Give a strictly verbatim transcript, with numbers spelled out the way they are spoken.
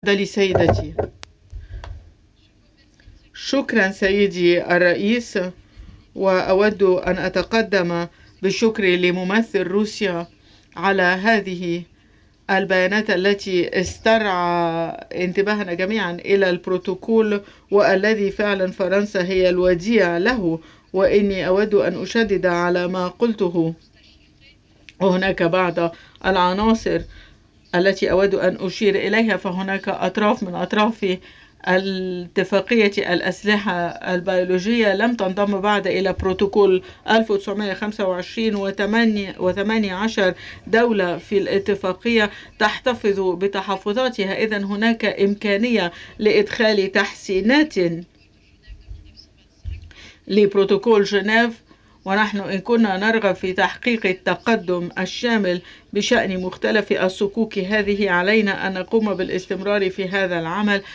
تفضلي سيدتي. شكرا سيدي الرئيس، وأود أن أتقدم بالشكر لممثل روسيا على هذه البيانات التي استرعى انتباهنا جميعا إلى البروتوكول، والذي فعلا فرنسا هي الوديعة له. وإني أود أن أشدد على ما قلته، وهناك بعض العناصر التي أود أن أشير إليها. فهناك أطراف من أطراف الاتفاقية الأسلحة البيولوجية لم تنضم بعد إلى بروتوكول ألف وتسعمائة وخمسة وعشرين، وثمانية عشر دولة في الاتفاقية تحتفظ بتحفظاتها. إذن هناك إمكانية لإدخال تحسينات لبروتوكول جنيف، ونحن إن كنا نرغب في تحقيق التقدم الشامل بشأن مختلف الصكوك هذه، علينا أن نقوم بالاستمرار في هذا العمل